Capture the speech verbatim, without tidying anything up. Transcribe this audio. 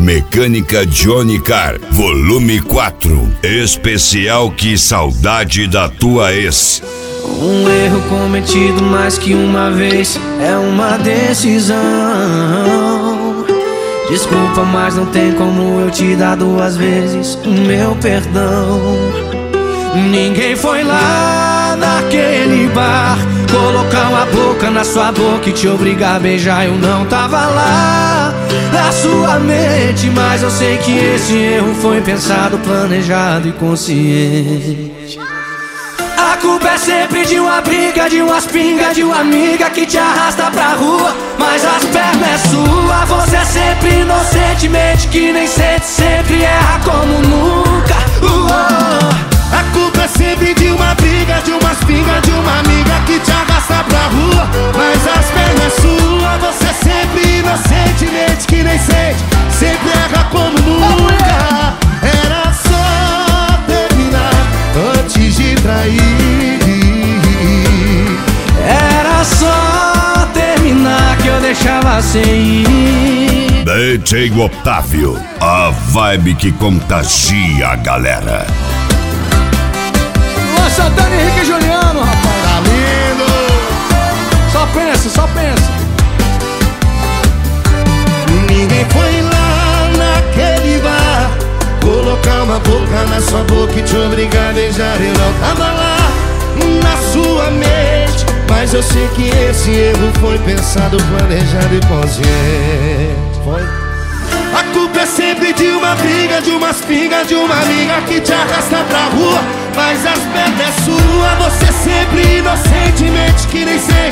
Mecânica Johnny Car, volume quatro. Especial Que Saudade da Tua Ex. Um erro cometido mais que uma vez é uma decisão. Desculpa, mas não tem como eu te dar duas vezes o meu perdão. Ninguém foi lá naquele bar colocar uma boca na sua boca e te obrigar a beijar. Eu não tava lá na sua mente, mas eu sei que esse erro foi pensado, planejado e consciente. A culpa é sempre de uma briga, de umas pingas, de uma amiga que te arrasta pra rua, mas as pernas é sua. Você é sempre inocentemente que nem sente, sempre erra como nunca. Uou. A culpa é sempre de uma briga, de umas pingas, de uma amiga que te arrasta pra rua, mas as pernas é sua. Você é sempre inocentemente que nem sente, sempre erra como nunca. Era só terminar antes de trair. Era só terminar que eu deixava sem ir. D J Otávio, a vibe que contagia a galera. Santana, Henrique e Juliano, rapaz. Tá lindo. Só pensa, só pensa. Ninguém foi lá naquele bar colocar uma boca na sua boca e te obrigar a beijar. Eu não tava lá na sua mente, mas eu sei que esse erro foi pensado, planejado e consciente. Foi. A culpa é sempre de uma briga, de umas pingas, de uma amiga que te arrasta pra rua, mas as pernas é sua. Você é sempre inocentemente que nem sempre